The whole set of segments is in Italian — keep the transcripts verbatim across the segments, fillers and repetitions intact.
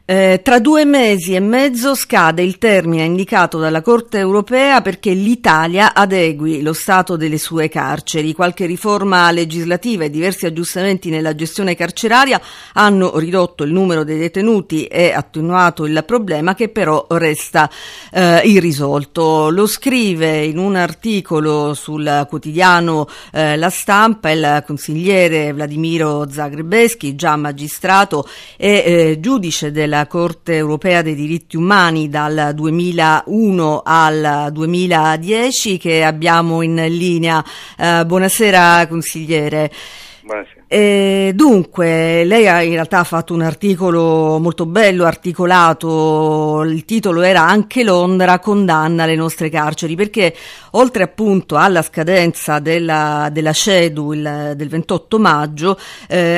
Eh, tra due mesi e mezzo scade il termine indicato dalla Corte europea perché l'Italia adegui lo stato delle sue carceri. Qualche riforma legislativa e diversi aggiustamenti nella gestione carceraria hanno ridotto il numero dei detenuti e attenuato il problema, che però resta eh, irrisolto. Lo scrive in un articolo sul quotidiano eh, La Stampa il consigliere Vladimiro Zagrebelsky, già magistrato e eh, giudice della Corte europea dei diritti umani dal duemilauno al duemiladieci, che abbiamo in linea. Eh, buonasera consigliere. Buonasera. E dunque, lei ha in realtà fatto un articolo molto bello, articolato. Il titolo era "Anche Londra condanna le nostre carceri", perché oltre appunto alla scadenza della, della CEDU il, del ventotto maggio, eh,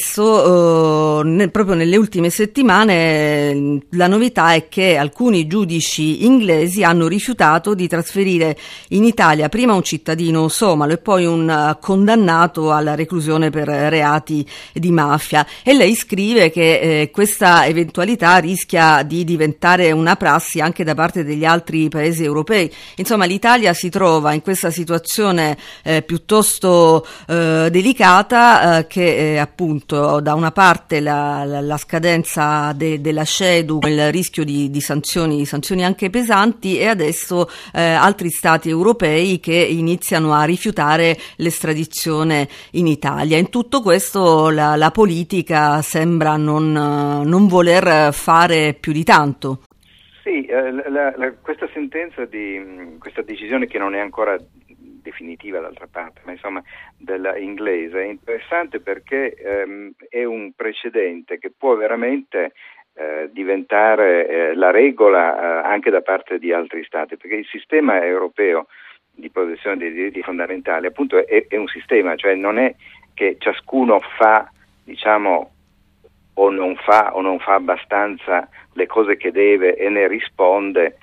adesso eh, ne, proprio nelle ultime settimane la novità è che alcuni giudici inglesi hanno rifiutato di trasferire in Italia prima un cittadino somalo e poi un uh, condannato alla reclusione per reati di mafia, e lei scrive che eh, questa eventualità rischia di diventare una prassi anche da parte degli altri paesi europei. Insomma, l'Italia si trova in questa situazione eh, piuttosto eh, delicata, eh, che eh, appunto da una parte la, la, la scadenza de, della CEDU, il rischio di, di sanzioni, sanzioni anche pesanti, e adesso eh, altri stati europei che iniziano a rifiutare l'estradizione in Italia. In tutto questo la, la politica sembra non, non voler fare più di tanto. Sì, eh, la, la, questa sentenza di questa decisione, che non è ancora definitiva d'altra parte, ma insomma della inglese, è interessante perché ehm, è un precedente che può veramente eh, diventare eh, la regola eh, anche da parte di altri stati, perché il sistema europeo di protezione dei diritti fondamentali appunto è, è un sistema, cioè non è che ciascuno fa, diciamo, o non fa o non fa abbastanza le cose che deve e ne risponde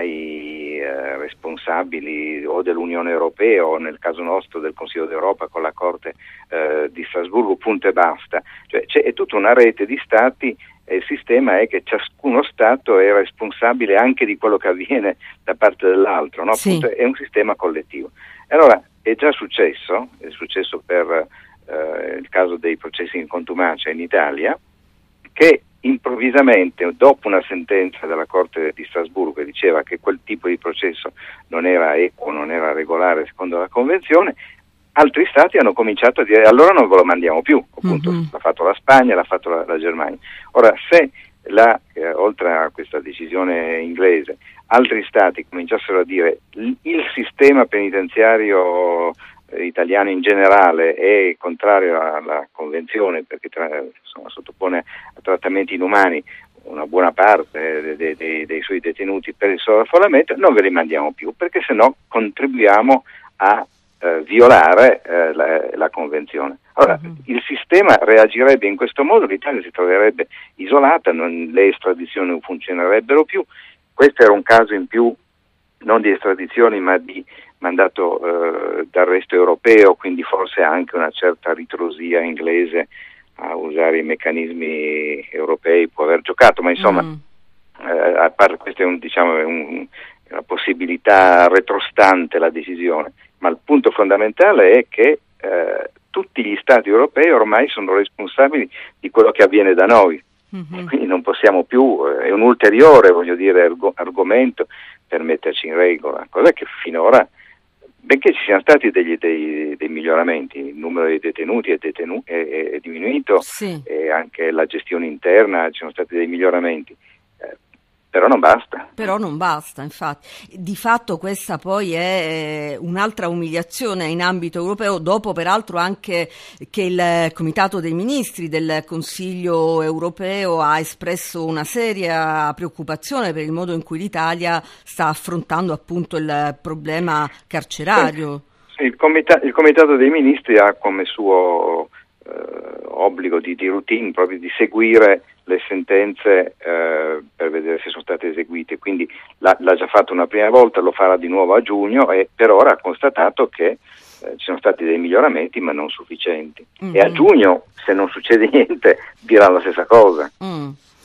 ai eh, responsabili o dell'Unione Europea o nel caso nostro del Consiglio d'Europa con la Corte eh, di Strasburgo, punto e basta. Cioè c'è è tutta una rete di stati e il sistema è che ciascuno Stato è responsabile anche di quello che avviene da parte dell'altro, no? Sì. Appunto, è un sistema collettivo. Allora è già successo, è successo per eh, il caso dei processi in contumacia in Italia, che improvvisamente, dopo una sentenza della Corte di Strasburgo che diceva che quel tipo di processo non era equo, non era regolare secondo la Convenzione, altri stati hanno cominciato a dire allora non ve lo mandiamo più, appunto mm-hmm. l'ha fatto la Spagna, l'ha fatto la, la Germania. Ora, se la, eh, oltre a questa decisione inglese, altri stati cominciassero a dire il, il sistema penitenziario eh, italiano in generale è contrario alla Convenzione perché tra, insomma, sottopone a trattamenti inumani una buona parte dei, dei, dei suoi detenuti per il sovraffollamento, non ve li mandiamo più perché sennò contribuiamo a eh, violare eh, la, la Convenzione. Allora, uh-huh. il sistema reagirebbe in questo modo, l'Italia si troverebbe isolata, non, le estradizioni non funzionerebbero più. Questo era un caso in più, non di estradizioni ma di mandato eh, d'arresto europeo, quindi forse anche una certa ritrosia inglese a usare i meccanismi europei può aver giocato, ma insomma mm. eh, a parte questo è un, diciamo, è un, è una possibilità retrostante la decisione, ma il punto fondamentale è che eh, tutti gli stati europei ormai sono responsabili di quello che avviene da noi, mm-hmm. quindi non possiamo più, eh, è un ulteriore, voglio dire, arg- argomento per metterci in regola, cosa che finora, benché ci siano stati degli, dei, dei miglioramenti, il numero dei detenuti è, detenu- è, è diminuito, sì. e anche la gestione interna, ci sono stati dei miglioramenti, eh, però non basta. Però non basta, infatti. Di fatto questa poi è un'altra umiliazione in ambito europeo, dopo peraltro anche che il Comitato dei Ministri del Consiglio europeo ha espresso una seria preoccupazione per il modo in cui l'Italia sta affrontando appunto il problema carcerario. Sì, il, comita- il Comitato dei Ministri ha come suo eh, obbligo di, di routine proprio di seguire le sentenze eh, per vedere se sono state eseguite, quindi l'ha, l'ha già fatto una prima volta, lo farà di nuovo a giugno e per ora ha constatato che eh, ci sono stati dei miglioramenti ma non sufficienti, mm-hmm. e a giugno, se non succede niente, dirà la stessa cosa. Mm.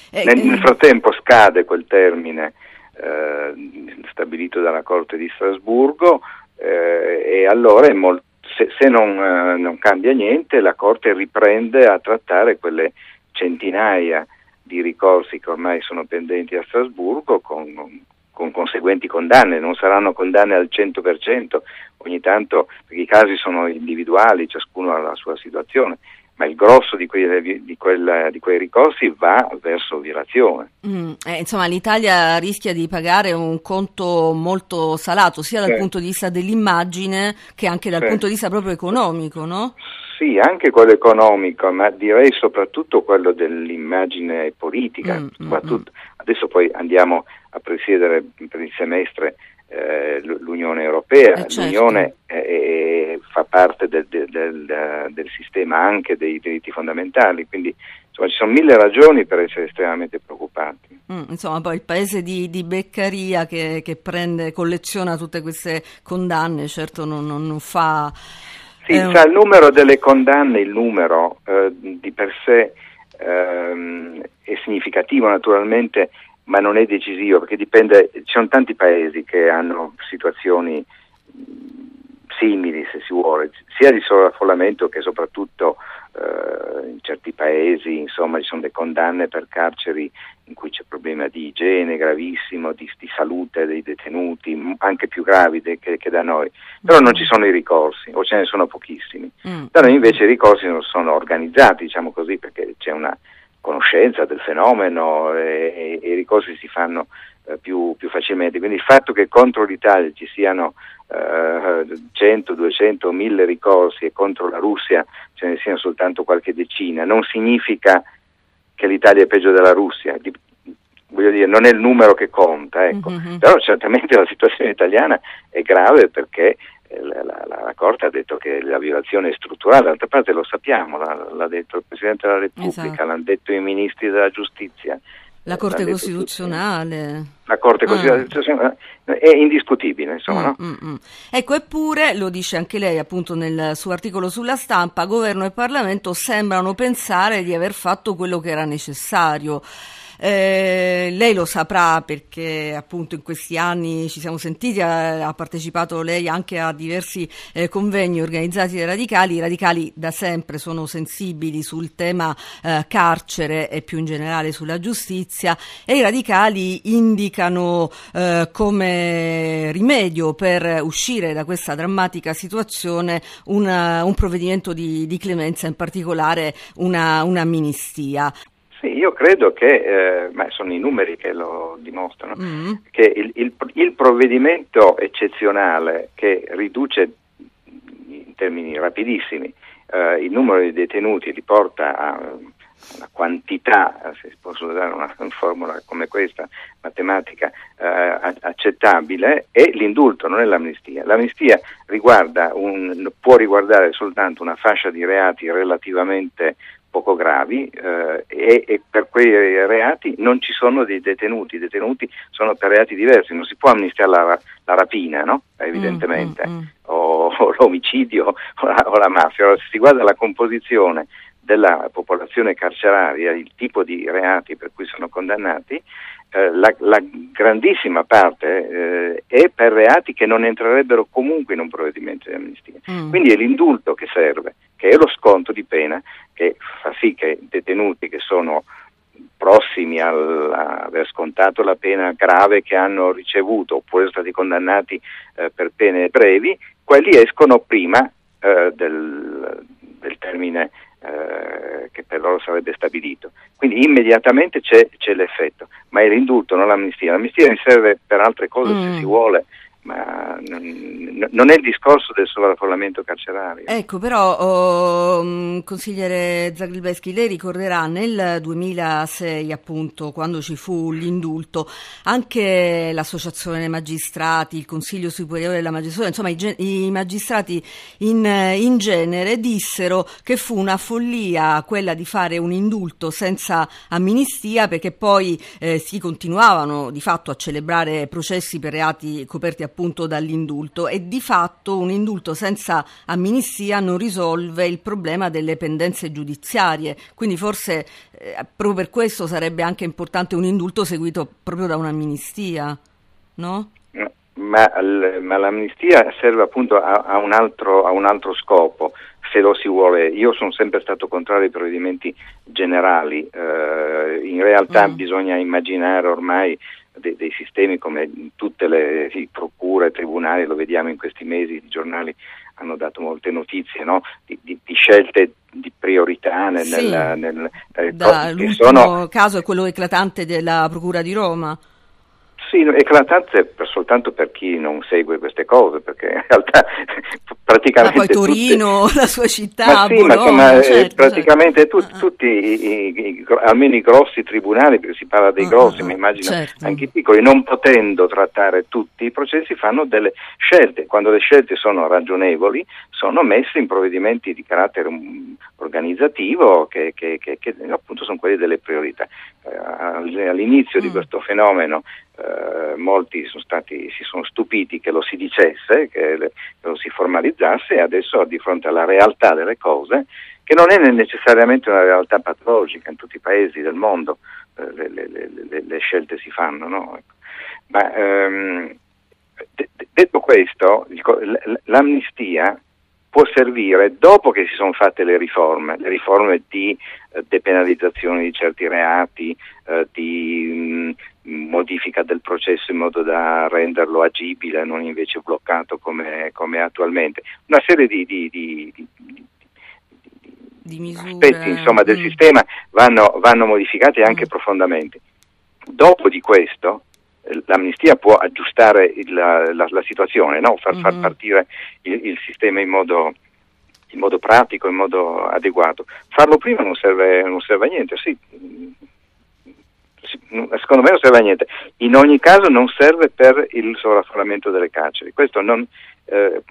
Eh, nel, nel frattempo scade quel termine eh, stabilito dalla Corte di Strasburgo eh, e allora è molto, se, se non, eh, non cambia niente, la Corte riprende a trattare quelle centinaia di ricorsi che ormai sono pendenti a Strasburgo con, con conseguenti condanne. Non saranno condanne al cento per cento, ogni tanto, perché i casi sono individuali, ciascuno ha la sua situazione, ma il grosso di quei, di quel, di quei ricorsi va verso violazione. Mm, eh, insomma, l'Italia rischia di pagare un conto molto salato, sia dal sì. punto di vista dell'immagine che anche dal sì. punto di vista proprio economico, no? Sì, anche quello economico, ma direi soprattutto quello dell'immagine politica. Mm, soprattutto, mm, adesso poi andiamo a presiedere per il semestre eh, l'Unione Europea, eh, certo. l'Unione eh, fa parte del, del, del, del sistema anche dei diritti fondamentali, quindi insomma ci sono mille ragioni per essere estremamente preoccupati. Mm, insomma poi il paese di, di Beccaria che, che prende, colleziona tutte queste condanne, certo non, non, non fa... Sì, eh, sa, il numero delle condanne, il numero eh, di per sé ehm, è significativo naturalmente, ma non è decisivo, perché dipende, ci sono tanti paesi che hanno situazioni simili, se si vuole, sia di sovraffollamento che soprattutto eh, in certi paesi, insomma, ci sono le condanne per carceri in cui c'è problema di igiene gravissimo, di, di salute dei detenuti, anche più gravi de, che, che da noi, però non ci sono i ricorsi, o ce ne sono pochissimi. Mm. Da noi invece i ricorsi non sono organizzati, diciamo così, perché c'è una conoscenza del fenomeno e, e i ricorsi si fanno eh, più, più facilmente, quindi il fatto che contro l'Italia ci siano eh, cento, duecento, mille ricorsi e contro la Russia ce ne siano soltanto qualche decina non significa che l'Italia è peggio della Russia, di, voglio dire, non è il numero che conta, ecco. Mm-hmm. Però certamente la situazione italiana è grave perché La, la, la Corte ha detto che la violazione è strutturale, d'altra parte lo sappiamo, l'ha, l'ha detto il Presidente della Repubblica, esatto. l'hanno detto i ministri della Giustizia. La Corte Costituzionale. La Corte Costituzionale ah. è indiscutibile, insomma. Mm, no? mm, mm. Ecco, eppure, lo dice anche lei appunto nel suo articolo sulla Stampa, Governo e Parlamento sembrano pensare di aver fatto quello che era necessario. Eh, lei lo saprà perché appunto in questi anni ci siamo sentiti, ha, ha partecipato lei anche a diversi eh, convegni organizzati dai radicali. I radicali da sempre sono sensibili sul tema eh, carcere e più in generale sulla giustizia, e i radicali indicano eh, come rimedio per uscire da questa drammatica situazione una, un provvedimento di, di clemenza, in particolare una, un'amnistia. Sì, io credo che, eh, ma sono i numeri che lo dimostrano, mm. che il, il, il provvedimento eccezionale che riduce in termini rapidissimi eh, il numero di detenuti, li porta a una quantità, se si possono usare una, una formula come questa, matematica, eh, accettabile, è l'indulto, non è l'amnistia. L'amnistia riguarda un, può riguardare soltanto una fascia di reati relativamente poco gravi eh, e, e per quei reati non ci sono dei detenuti, i detenuti sono per reati diversi, non si può amnistiare la, la rapina, no? Evidentemente, mm, mm, mm. O, o l'omicidio o la, o la mafia. Allora, se si guarda la composizione della popolazione carceraria, il tipo di reati per cui sono condannati, eh, la, la grandissima parte eh, è per reati che non entrerebbero comunque in un provvedimento di amnistia. Mm. Quindi è l'indulto che serve, che è lo sconto di pena che fa sì che detenuti che sono prossimi a aver scontato la pena grave che hanno ricevuto oppure sono stati condannati eh, per pene brevi, quelli escono prima eh, del, del termine eh, che per loro sarebbe stabilito. Quindi immediatamente c'è, c'è l'effetto, ma è l'indulto, non l'amnistia. L'amnistia serve per altre cose mm. se si vuole, ma non, non è il discorso del sovraffollamento carcerario. Ecco, però, oh, consigliere Zagrebelsky, lei ricorderà nel duemilasei, appunto, quando ci fu l'indulto, anche l'Associazione dei Magistrati, il Consiglio Superiore della Magistratura, insomma i, i magistrati in, in genere dissero che fu una follia quella di fare un indulto senza amnistia, perché poi eh, si continuavano di fatto a celebrare processi per reati coperti appunto dall'indulto, e di fatto un indulto senza amnistia non risolve il problema delle pendenze giudiziarie, quindi forse eh, proprio per questo sarebbe anche importante un indulto seguito proprio da un'amnistia, no? Ma, ma l'amnistia serve appunto a, a, un altro, a un altro scopo, se lo si vuole. Io sono sempre stato contrario ai provvedimenti generali, eh, in realtà mm. bisogna immaginare ormai de, dei sistemi come tutte le sì, procure, tribunali, lo vediamo in questi mesi, i giornali hanno dato molte notizie, no? di, di, di scelte di priorità nel, sì, nel, nel, nel da, l'ultimo sono... caso è quello eclatante della Procura di Roma. Sì, eclatante per, soltanto per chi non segue queste cose, perché in realtà praticamente... Ma poi Torino, tutte... la sua città, ma sì, Bologna, ma insomma, certo, praticamente certo. Tu, tutti, i, i, i, almeno i grossi tribunali, perché si parla dei grossi, uh, uh, ma immagino certo. anche i piccoli, non potendo trattare tutti i processi, fanno delle scelte. Quando le scelte sono ragionevoli, sono messe in provvedimenti di carattere um, organizzativo, che, che, che, che appunto sono quelli delle priorità. Uh, all'inizio mm. di questo fenomeno, Uh, molti sono stati, si sono stupiti che lo si dicesse, che, le, che lo si formalizzasse, e adesso di fronte alla realtà delle cose, che non è necessariamente una realtà patologica, in tutti i paesi del mondo uh, le, le, le, le scelte si fanno, no? Ma um, de- detto questo, l'amnistia può servire dopo che si sono fatte le riforme, le riforme di eh, depenalizzazione di certi reati, eh, di mh, modifica del processo in modo da renderlo agibile, non invece bloccato come, come attualmente. Una serie di, di, di, di, di, di misure, aspetti insomma, del mm. sistema vanno, vanno modificati anche mm. profondamente. Dopo di questo l'amnistia può aggiustare il, la, la, la situazione, no? far, mm-hmm. far partire il, il sistema in modo, in modo pratico, in modo adeguato. Farlo prima non serve, non serve a niente, sì. Secondo me non serve a niente. In ogni caso non serve per il sovraffollamento delle carceri. Questo non, eh,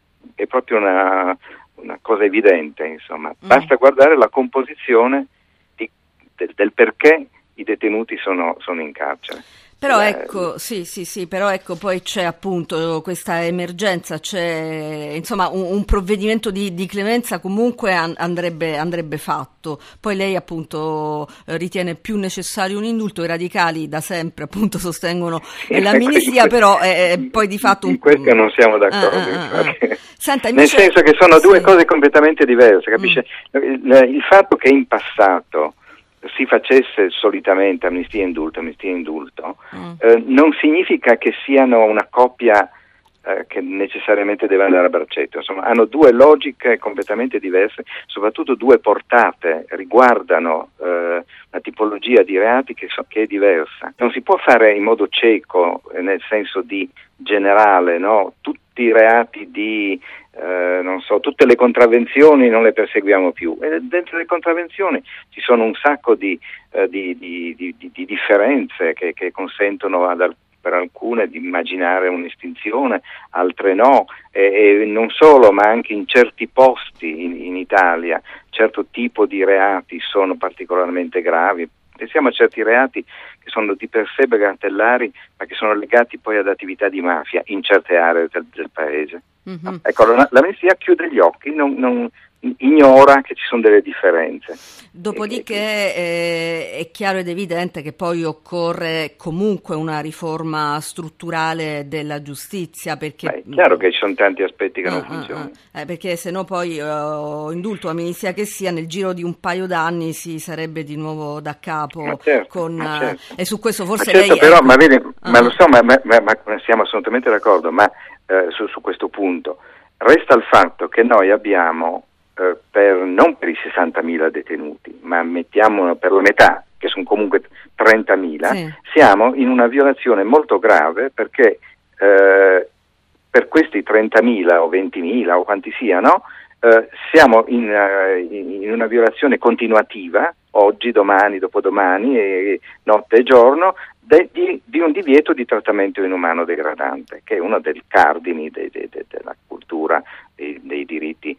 è proprio una, una cosa evidente, insomma. Mm. Basta guardare la composizione di, del, del perché i detenuti sono, sono in carcere. Però ecco, sì, sì, sì, però ecco, poi c'è appunto questa emergenza, c'è insomma un, un provvedimento di, di clemenza comunque an- andrebbe, andrebbe fatto. Poi lei appunto ritiene più necessario un indulto, i radicali da sempre appunto sostengono sì, l'amnistia, però è, è poi di fatto un... In questo non siamo d'accordo. Ah, ah, ah. Senta, Nel invece... senso che sono sì. due cose completamente diverse, capisce? Mm. Il, il fatto che in passato si facesse solitamente amnistia e indulto, amnistia e indulto, mm. eh, non significa che siano una coppia eh, che necessariamente deve andare a braccetto. Insomma, hanno due logiche completamente diverse, soprattutto due portate, riguardano eh, una tipologia di reati che, so, che è diversa. Non si può fare in modo cieco, eh, nel senso di generale, no? Tutti i reati di Eh, non so, tutte le contravvenzioni non le perseguiamo più, e dentro le contravvenzioni ci sono un sacco di, eh, di, di, di, di, di differenze che, che consentono ad, per alcune di immaginare un'estinzione, altre no, e, e non solo, ma anche in certi posti in, in Italia certo tipo di reati sono particolarmente gravi. Pensiamo a certi reati che sono di per sé bagatellari, ma che sono legati poi ad attività di mafia in certe aree del, del paese. Mm-hmm. Ecco, l'amnistia chiude gli occhi, non, non ignora che ci sono delle differenze. Dopodiché eh, è chiaro ed evidente che poi occorre comunque una riforma strutturale della giustizia, perché Beh, è chiaro che ci sono tanti aspetti che ah, non funzionano. Ah, eh, perché se no poi uh, indulto o amnistia che sia, nel giro di un paio d'anni si sarebbe di nuovo da capo. Ma certo, con, ma certo. Uh, e su questo forse ma certo, lei... Però, ecco, ma vedi, ah. ma lo so, ma, ma, ma, ma siamo assolutamente d'accordo, ma eh, su, su questo punto resta il fatto che noi abbiamo eh, per non per i sessantamila detenuti, ma mettiamolo per la metà, che sono comunque trentamila, sì. Siamo in una violazione molto grave, perché eh, per questi trentamila o ventimila o quanti siano, eh, siamo in, uh, in una violazione continuativa, oggi, domani, dopodomani, e notte e giorno, de, di, di un divieto di trattamento inumano degradante, che è uno dei cardini de, de, de, della cultura dei, dei diritti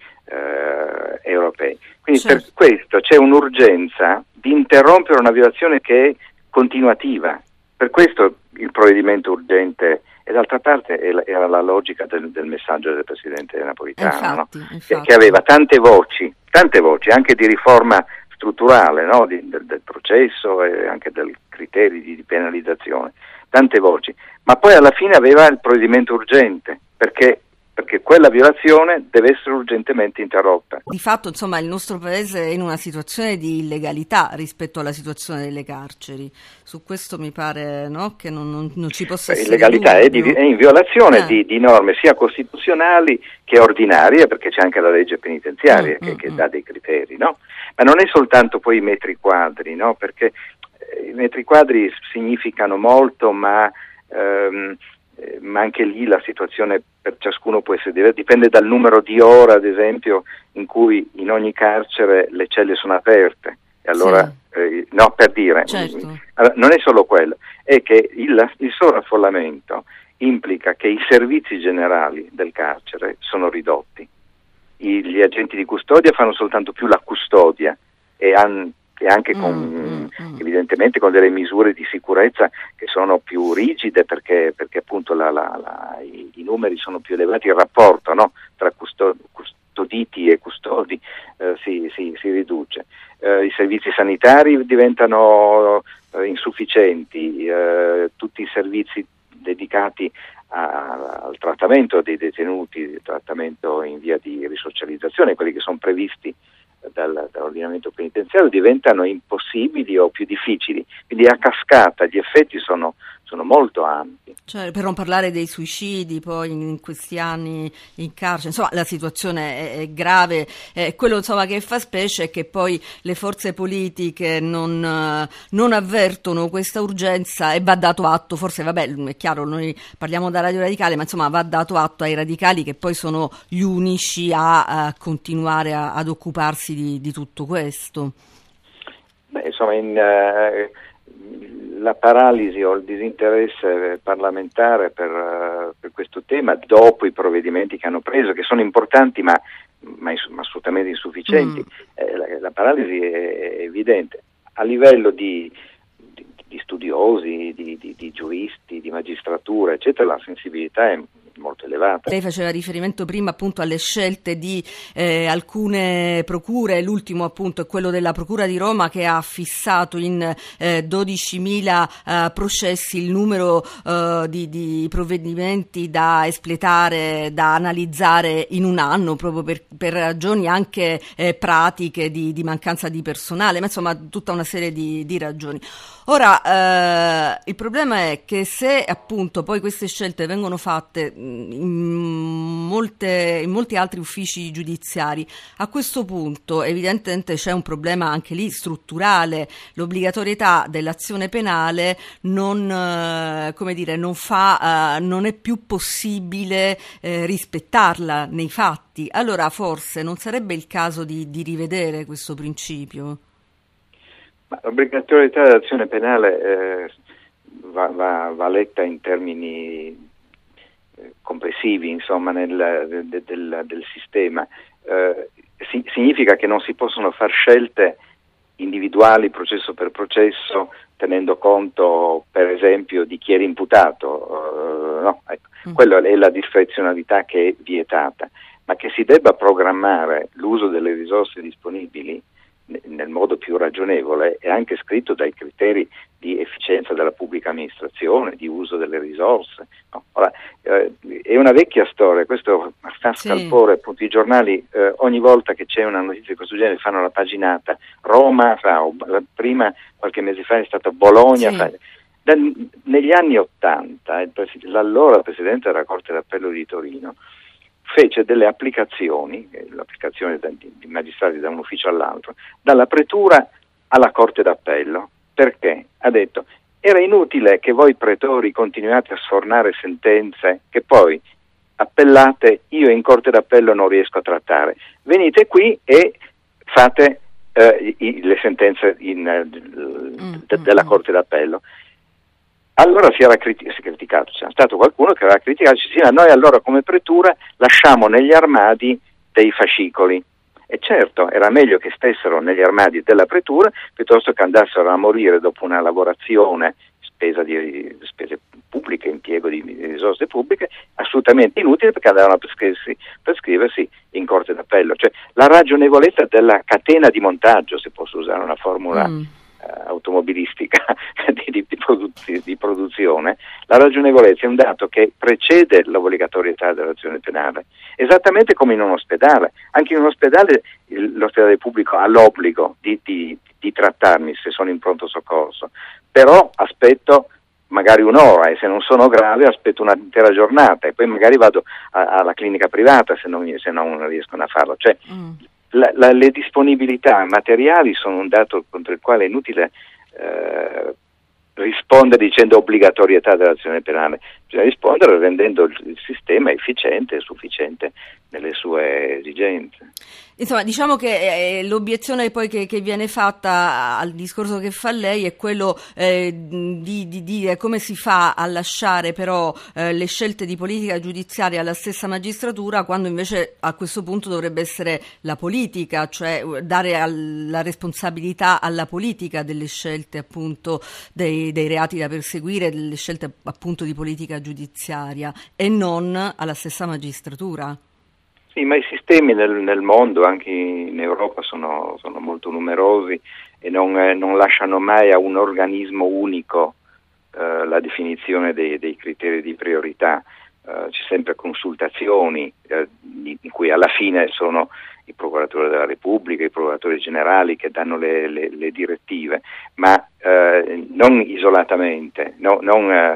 eh, europei. Quindi certo. Per questo c'è un'urgenza di interrompere una violazione che è continuativa. Per questo il provvedimento urgente E d'altra parte era la logica del, del messaggio del presidente Napolitano, infatti, no? infatti. Che, che aveva tante voci, tante voci anche di riforma strutturale, no? di, del, del processo e anche dei criteri di, di penalizzazione, tante voci, ma poi alla fine aveva il provvedimento urgente, perché perché quella violazione deve essere urgentemente interrotta. Di fatto, insomma, il nostro paese è in una situazione di illegalità rispetto alla situazione delle carceri. Su questo mi pare, no, che non, non, non ci possa essere illegalità è, di, è in violazione eh. di, di norme sia costituzionali che ordinarie, perché c'è anche la legge penitenziaria mm, che, mm, che mm. dà dei criteri, no? Ma non è soltanto poi i metri quadri, no? Perché eh, i metri quadri significano molto, ma ehm, ma anche lì la situazione per ciascuno può essere diversa, dipende dal numero di ore, ad esempio, in cui in ogni carcere le celle sono aperte. E allora, sì. eh, no, per dire, certo. allora, non è solo quello, è che il, il sovraffollamento implica che i servizi generali del carcere sono ridotti. I, gli agenti di custodia fanno soltanto più la custodia e hanno e anche con, mm, mm, evidentemente con delle misure di sicurezza che sono più rigide perché, perché appunto la, la, la, i, i numeri sono più elevati, il rapporto, no, tra custo, custoditi e custodi eh, si, si, si riduce. Eh, i servizi sanitari diventano eh, insufficienti, eh, tutti i servizi dedicati a, al trattamento dei detenuti, il trattamento in via di risocializzazione, quelli che sono previsti Dal, dall'ordinamento penitenziario diventano impossibili o più difficili, quindi a cascata gli effetti sono, sono molto ampi. Cioè, per non parlare dei suicidi poi in questi anni in carcere, insomma la situazione è, è grave, eh, quello insomma che fa specie è che poi le forze politiche non, non avvertono questa urgenza e va dato atto, forse vabbè è chiaro noi parliamo da Radio Radicale, ma insomma va dato atto ai radicali che poi sono gli unici a, a continuare a, ad occuparsi Di, di tutto questo. Beh, insomma, in, uh, la paralisi o il disinteresse parlamentare per, uh, per questo tema, dopo i provvedimenti che hanno preso, che sono importanti ma, ma, ma assolutamente insufficienti, mm. eh, la, la paralisi è, è evidente. A livello di, di, di studiosi, di, di, di giuristi, di magistratura, eccetera, la sensibilità è molto elevata. Lei faceva riferimento prima appunto alle scelte di eh, alcune procure, l'ultimo appunto è quello della Procura di Roma che ha fissato in eh, dodicimila eh, processi il numero eh, di, di provvedimenti da espletare, da analizzare in un anno, proprio per, per ragioni anche eh, pratiche di, di mancanza di personale, ma insomma tutta una serie di, di ragioni. Ora, eh, il problema è che se appunto poi queste scelte vengono fatte in, molte, in molti altri uffici giudiziari, a questo punto evidentemente c'è un problema anche lì strutturale, l'obbligatorietà dell'azione penale non, eh, come dire, non fa, eh, non è più possibile eh, rispettarla nei fatti. Allora forse non sarebbe il caso di, di rivedere questo principio? Ma l'obbligatorietà dell'azione penale eh, va, va, va letta in termini eh, complessivi, insomma, nel, de, del, del sistema. Eh, si, significa che non si possono far scelte individuali, processo per processo, tenendo conto, per esempio, di chi era imputato. Uh, no, ecco. mm. Quella è la discrezionalità che è vietata, ma che si debba programmare l'uso delle risorse disponibili nel modo più ragionevole è anche scritto dai criteri di efficienza della pubblica amministrazione, di uso delle risorse. No? Ora, eh, è una vecchia storia, questo fa scalpore, sì. Appunto, i giornali eh, ogni volta che c'è una notizia di questo genere fanno la paginata, Roma fa, prima qualche mese fa è stata Bologna, sì. fa, da, negli anni Ottanta l'allora Presidente della Corte d'Appello di Torino fece delle applicazioni, l'applicazione di, di magistrati da un ufficio all'altro, dalla pretura alla Corte d'Appello. Perché? Ha detto, era inutile che voi pretori continuate a sfornare sentenze che poi appellate, io in Corte d'Appello non riesco a trattare. Venite qui e fate eh, i, le sentenze in, mm, de, della Corte d'Appello. Allora si era criti- si criticato, c'era stato qualcuno che aveva criticato, dice, sì, ma noi allora come pretura lasciamo negli armadi dei fascicoli. E certo, era meglio che stessero negli armadi della pretura piuttosto che andassero a morire dopo una lavorazione spesa di spese pubbliche, impiego di risorse pubbliche, assolutamente inutile perché andavano a prescriversi, prescriversi in corte d'appello. Cioè la ragionevolezza della catena di montaggio, se posso usare una formula mm. uh, automobilistica di, di, di, produz- di produzione, la ragionevolezza è un dato che precede l'obbligatorietà dell'azione penale, esattamente come in un ospedale. Anche in un ospedale il, l'ospedale pubblico ha l'obbligo di, di, di trattarmi se sono in pronto soccorso, però aspetto magari un'ora e se non sono grave aspetto un'intera giornata e poi magari vado a, alla clinica privata se non, se non riescono a farlo. Cioè, mm. la, la, le disponibilità materiali sono un dato contro il quale è inutile eh, rispondere dicendo obbligatorietà dell'azione penale, bisogna rispondere rendendo il, il sistema efficiente e sufficiente nelle sue esigenze. Insomma, diciamo che eh, l'obiezione poi che, che viene fatta al discorso che fa lei è quello eh, di, di dire come si fa a lasciare però eh, le scelte di politica giudiziaria alla stessa magistratura, quando invece a questo punto dovrebbe essere la politica, cioè dare al, la responsabilità alla politica delle scelte appunto dei, dei reati da perseguire, delle scelte appunto di politica giudiziaria e non alla stessa magistratura. Sì, ma i sistemi nel, nel mondo, anche in Europa, sono, sono molto numerosi e non, eh, non lasciano mai a un organismo unico eh, la definizione dei, dei criteri di priorità. Eh, c'è sempre consultazioni eh, in cui alla fine sono i procuratori della Repubblica, i procuratori generali che danno le, le, le direttive, ma eh, non isolatamente, no, non, eh,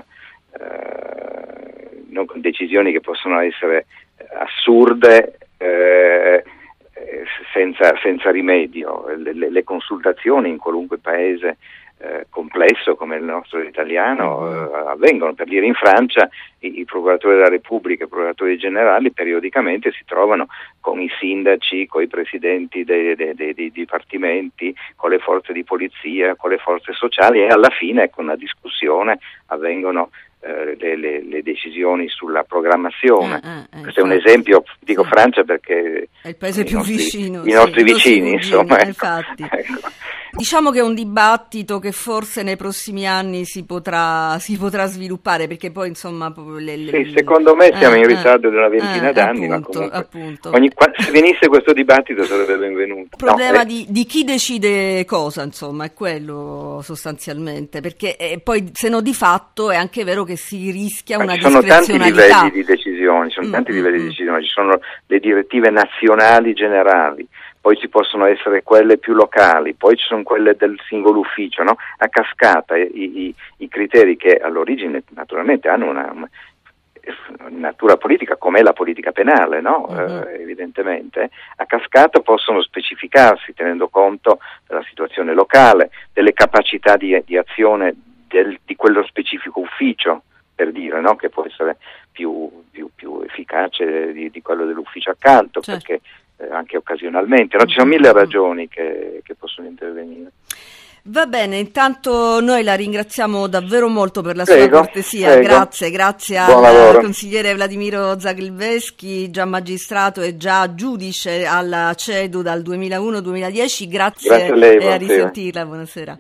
non con decisioni che possono essere assurde eh, senza, senza rimedio. Le, le, le consultazioni in qualunque paese eh, complesso come il nostro italiano eh, avvengono. Per dire, in Francia i, i procuratori della Repubblica e i procuratori generali periodicamente si trovano con i sindaci, con i presidenti dei, dei, dei, dei dipartimenti, con le forze di polizia, con le forze sociali e alla fine con una discussione avvengono Le, le, le decisioni sulla programmazione. Ah, ah, Questo è un esempio, dico sì. Francia perché è il paese più nostri, vicino, i nostri sì, vicini, insomma. Ecco. Infatti. Ecco. Diciamo che è un dibattito che forse nei prossimi anni si potrà si potrà sviluppare, perché poi insomma le, le, sì, secondo me siamo eh, in ritardo eh, di una ventina eh, d'anni, appunto, ma comunque appunto. Ogni, se venisse questo dibattito sarebbe benvenuto. Il problema no, eh. di, di chi decide cosa, insomma, è quello sostanzialmente, perché eh, poi se no di fatto è anche vero che si rischia una discrezionalità. Ci sono tanti livelli di decisione, ci sono mm, tanti mm, livelli mm. di decisione, ci sono le direttive nazionali generali, poi ci possono essere quelle più locali, poi ci sono quelle del singolo ufficio, no? A cascata i, i, i criteri che all'origine naturalmente hanno una, una natura politica, come è la politica penale, no? Uh-huh. Eh, evidentemente, a cascata possono specificarsi tenendo conto della situazione locale, delle capacità di, di azione del, di quello specifico ufficio, per dire, no? Che può essere più, più, più efficace di, di quello dell'ufficio accanto, certo. Perché eh, anche occasionalmente, no? Ci sono mille ragioni che, che possono intervenire. Va bene, intanto noi la ringraziamo davvero molto per la prego, sua cortesia, prego. grazie, grazie Buon al lavoro. consigliere Vladimiro Zagrebelsky, già magistrato e già giudice alla CEDU dal duemilauno duemiladieci, grazie, grazie a lei, e a risentirla, buonasera.